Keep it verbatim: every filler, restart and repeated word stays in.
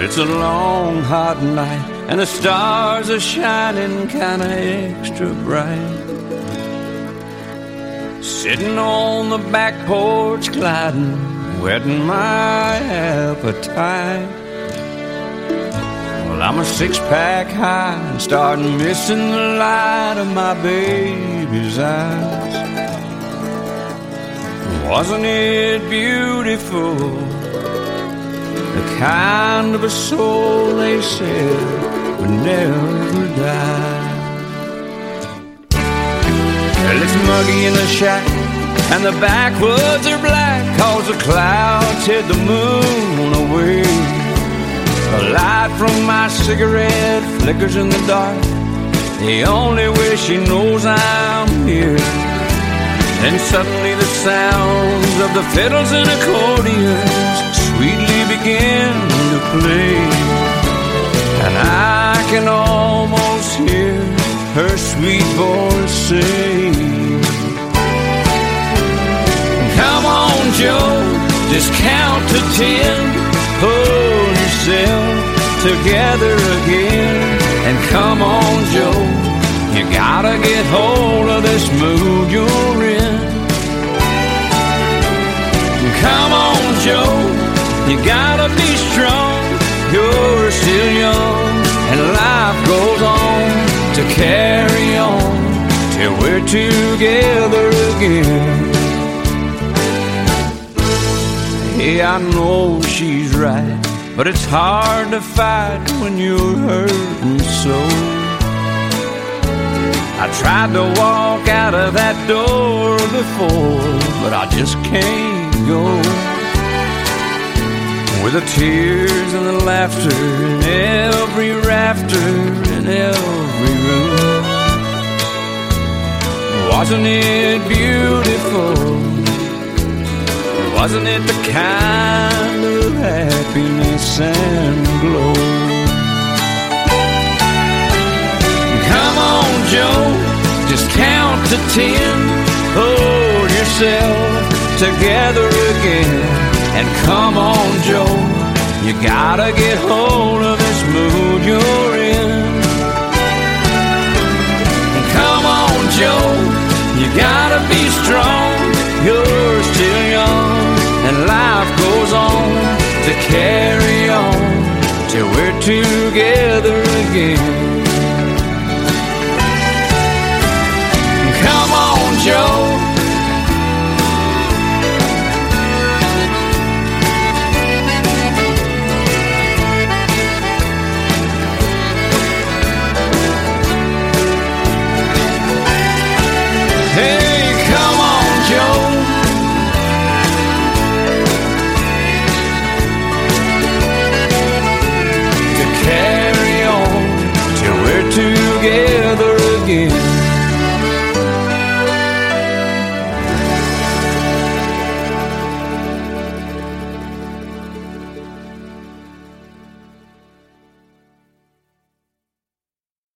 It's a long, hot night, and the stars are shining kinda extra bright. Sitting on the back porch, gliding, whetting my appetite. Well, I'm a six-pack high and starting missing the light of my baby's eyes. Wasn't it beautiful? The kind of a soul they said would never die. Well, it's muggy in the shack, and the backwoods are black, 'cause the clouds hid the moon away. The light from my cigarette flickers in the dark, the only way she knows I'm here. Then suddenly the sounds of the fiddles and accordions sweetly begin to play, and I can almost hear her sweet voice say, "Come on, Joe, just count to ten, pull yourself together again. And come on, Joe, you gotta get hold of this mood you're in. Come on, Joe, you gotta be strong. You're still young, and life goes on to carry on till we're together again." Hey, I know she's right, but it's hard to fight when you're hurting so. I tried to walk out of that door before, but I just can't go. With the tears and the laughter in every rafter in every room. Wasn't it beautiful? Wasn't it the kind of happiness and glow? Come on, Joe, just count to ten. Hold yourself together again. And come on, Joe, you gotta get hold of this mood you're in. And come on, Joe, you gotta be strong. You're still young, and life goes on to carry on till we're together again.